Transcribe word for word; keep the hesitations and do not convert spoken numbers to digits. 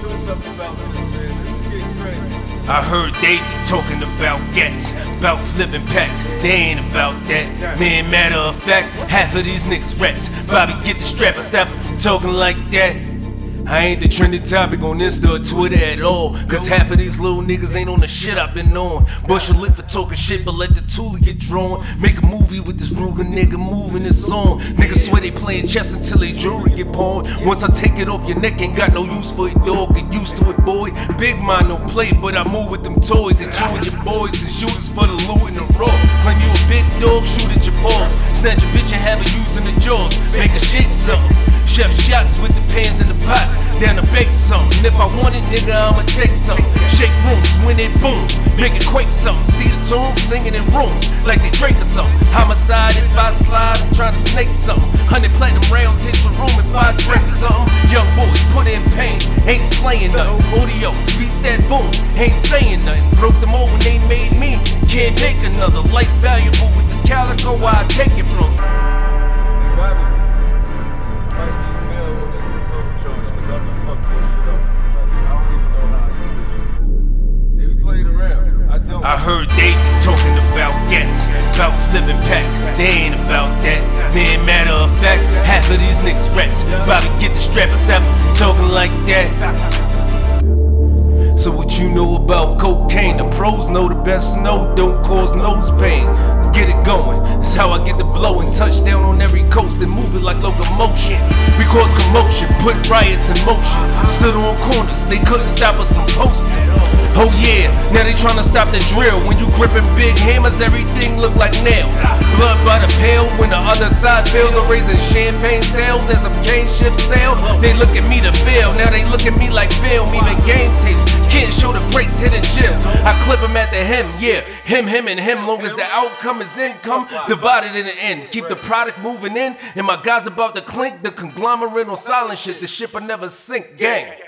do something about this, man. This is getting crazy. I heard they be talking about gats, about flipping packs. They ain't about that. Man, matter of fact, half of these niggas rats. Bobby, get the strap, I stop it from talking like that. I ain't the trending topic on Insta or Twitter at all, cause half of these little niggas ain't on the shit I've been on. Bust your lip for talking shit, but let the toolie get drawn. Make a movie with this Ruger nigga moving this song. Niggas swear they playing chess until they jewelry get pawned. Once I take it off your neck, ain't got no use for it, dog. Get used to it, boy. Big mind don't play, but I move with them toys. And you and your boys and shooters for the loot and the raw. Claim you a big dog, shoot at your paws. Snatch a bitch and have her using the jaws. Make her shake something. Chef shots with the pans and the pots, down to bake something. If I want it, nigga, I'ma take something. Shake rooms when it boom, make it quake something. See the tune, singing in rooms like they Drake or something. Homicide if I slide, I'm trying to snake something. Hundred platinum rounds hit your room if I drink something. Young boys put in pain, ain't slaying nothing. Audio beats that boom, ain't saying nothing. Broke them over when they made me, can't make another. Life's valuable with this calico, why I take it from. I heard they be talking about gats, about flipping packs. They ain't about that. Man, matter of fact, half of these niggas rats. Bobby, get the strap and stop it from talking like that. So what you know about cocaine? The pros know the best know, don't cause nose pain. Let's get it going, it's how I get the blowing. Touchdown on every coast and move it like locomotion. We cause commotion, put riots in motion. Stood on corners, they couldn't stop us from posting. Oh yeah, now they tryna stop the drill. When you gripping big hammers, everything look like nails. Blood by the pail when the other side fails. I'm raising champagne sales as them cane ships sail. They look at me to fail, now they look at me like film. Even game tapes can't show the greats hidden gems. I clip them at the hem, yeah, him, him, and him. Long as the outcome is income, divided in the end. Keep the product moving in, and my guys about to clink. The conglomerate on silent shit, the ship will never sink, gang.